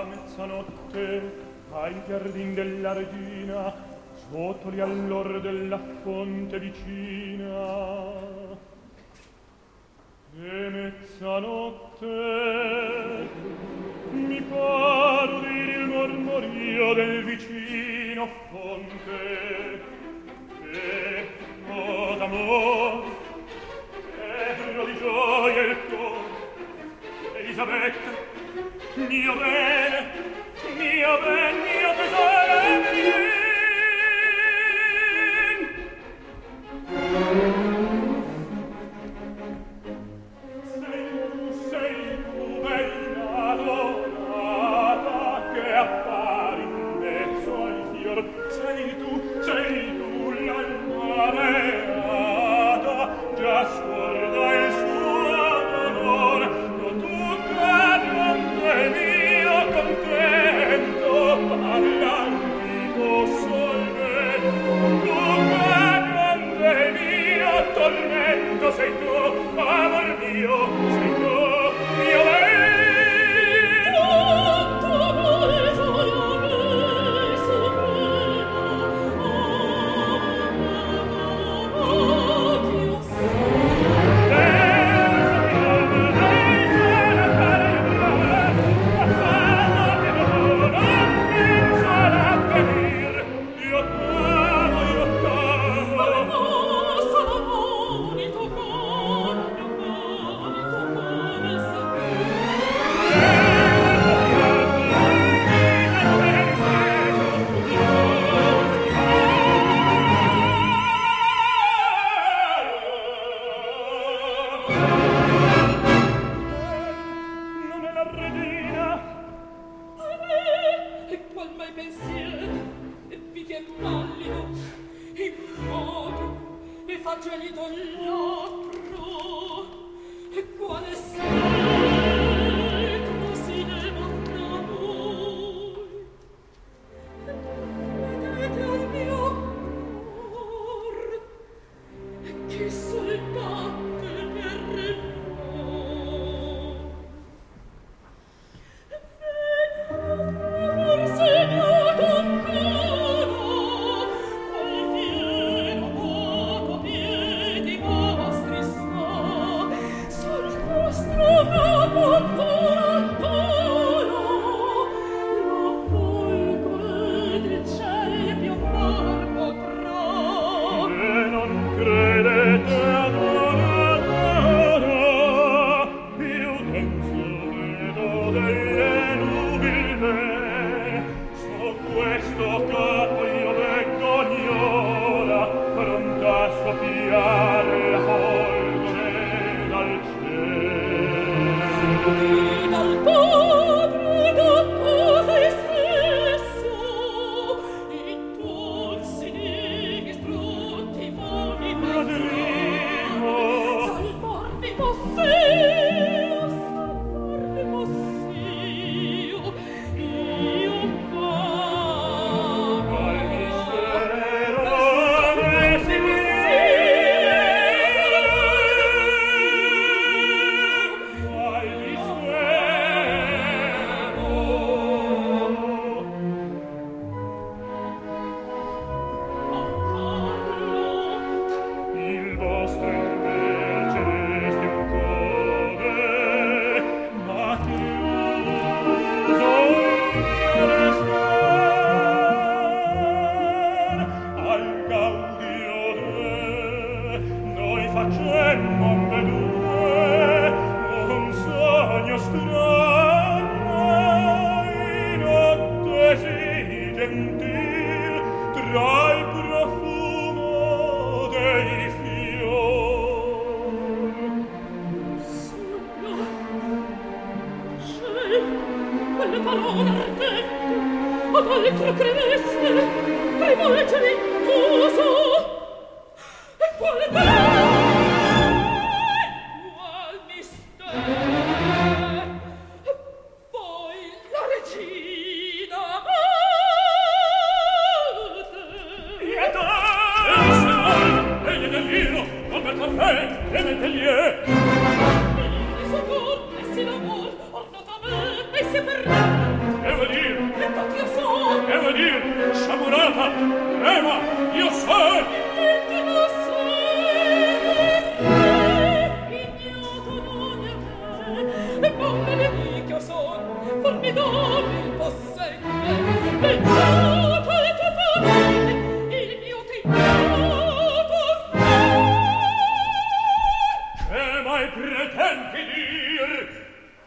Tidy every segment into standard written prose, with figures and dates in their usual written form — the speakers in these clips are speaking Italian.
mezzanotte ai giardin della regina sotto gli allor della fonte vicina. E mezzanotte mi par udire il mormorio del vicino fonte e oh d'amor ebro di gioia il cor. Elisabetta, mio bene, mio ben, mio tesoro, vien. Sei tu bella adorata che appari in mezzo al fior. Sei tu l'alma beata, già scorda il suo dolore. Mio contento all'antico sole, tu grande mio tormento sei tu, amor mio, sei tu, mio bene. trema, io so. Niente non so. Ignoto non è me. E buon nemico son, formidabile il possente. Ignoto le tue parole, il mio ti ignoto. Che mai pretendi dir?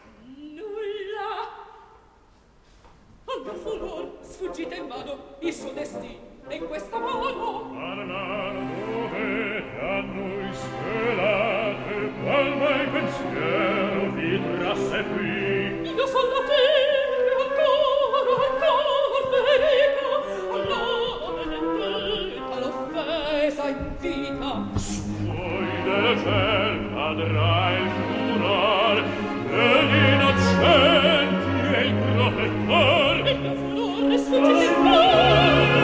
Anno furor, sfuggite in vano, il suo destino è in questa mano. Mano dove a noi svelate, qual mai pensiero vi trasse qui? Io son la ancora Federica, allora l'offesa in vita. Suoi del ciel cadrà il furor, e gli innocenti e il protettor. Il mio furor è sfuggito in vano.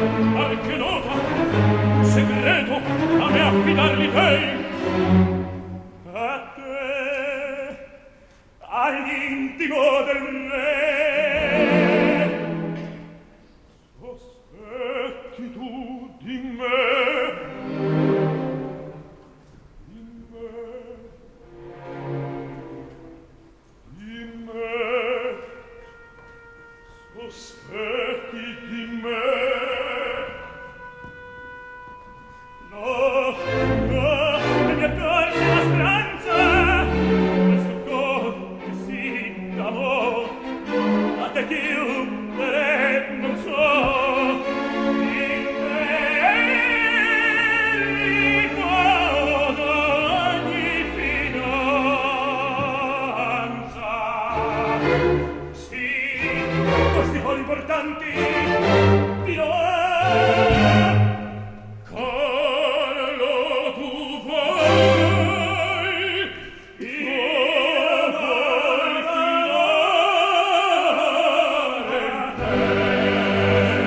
qualche nota, un segreto, a me affidarli tei. A te, all'intimo del re. Sospetti tu di me? Sospetti di me? No, no, la mia dolce la speranza, questo cor che si d'amor, a te chiudere non so, in me riposo ogni finanza. Sì, questi fori importanti di noi. Carlo, tu vuoi, io vuoi fidare in te.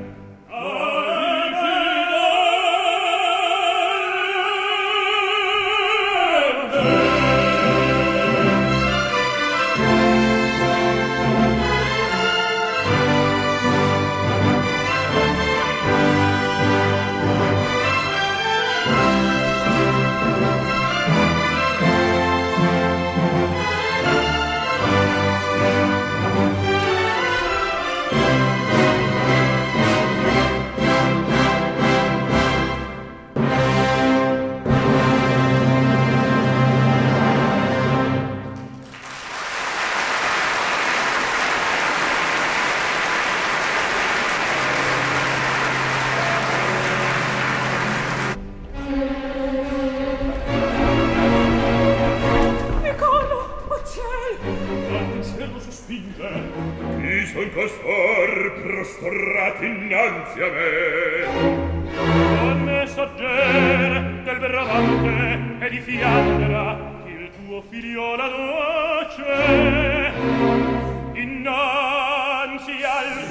Chi son costor prostrati innanzi a me? A messaggiere del bravante e di Fiandra, il tuo figliola dolce, innanzi al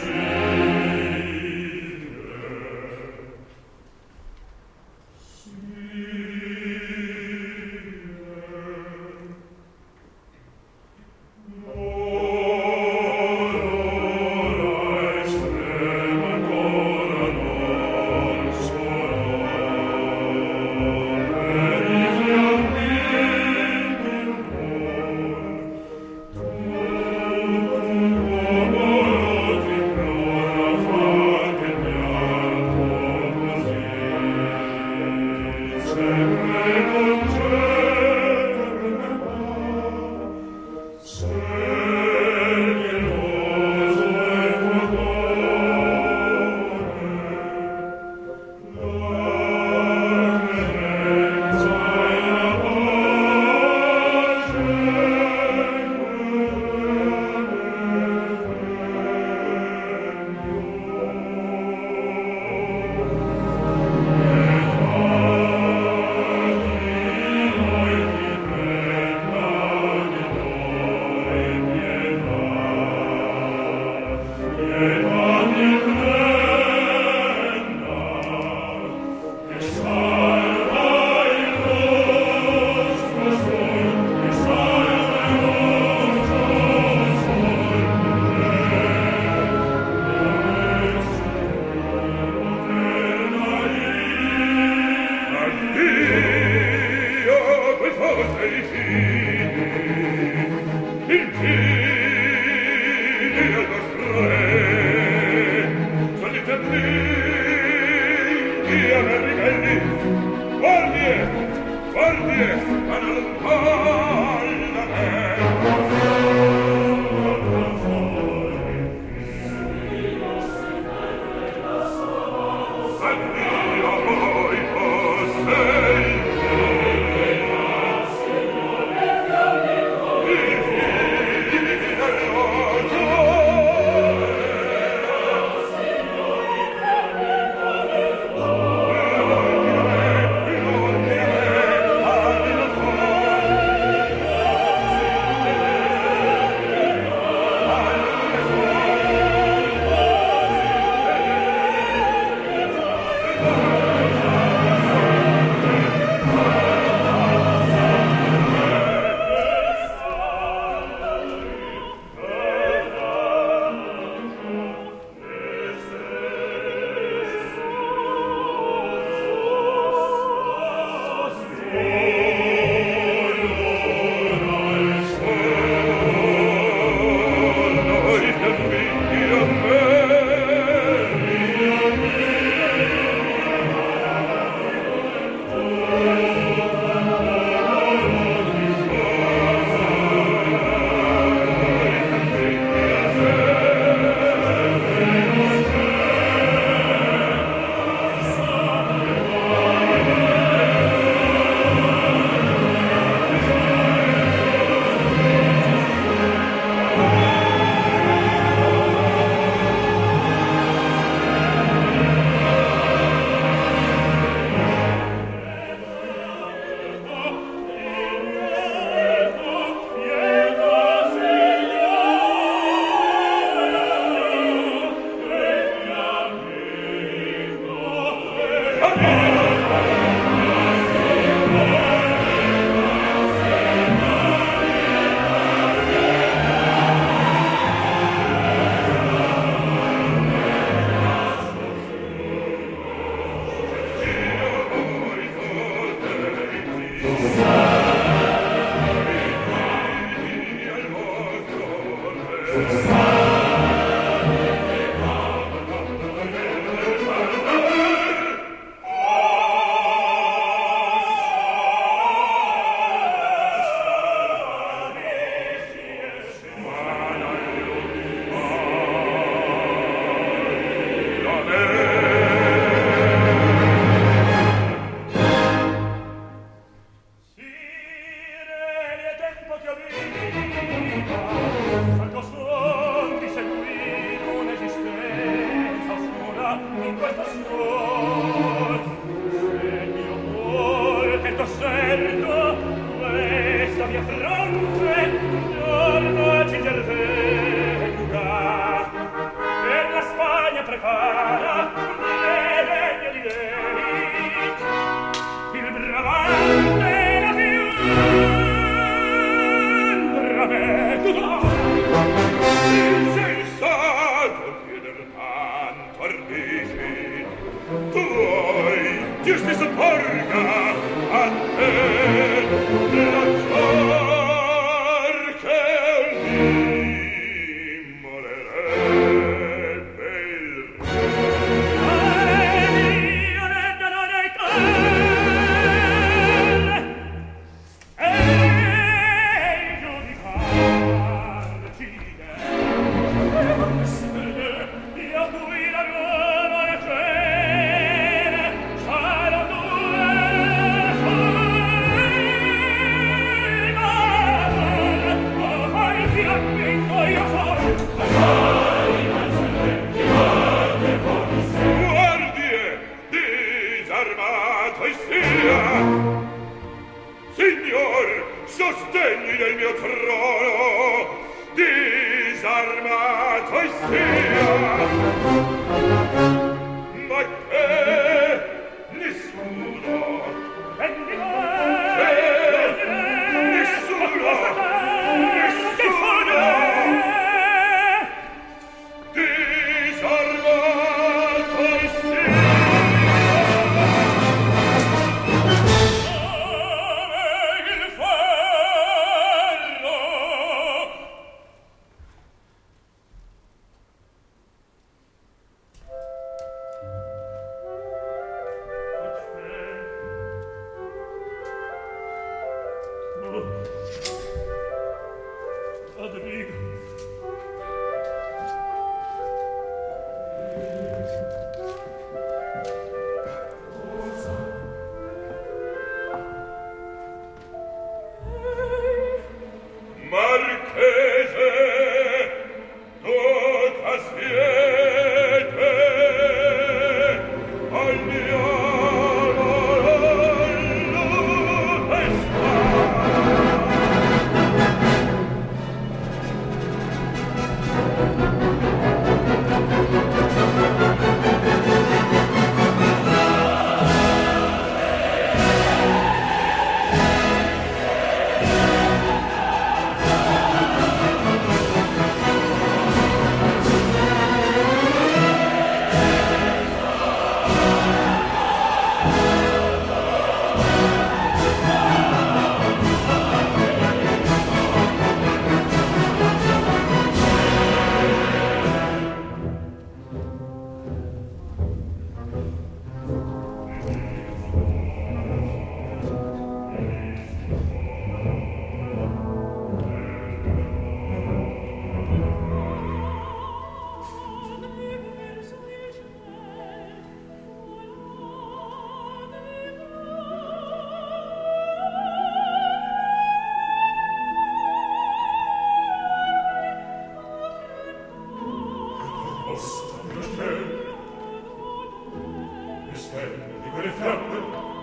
Di quelle fiamme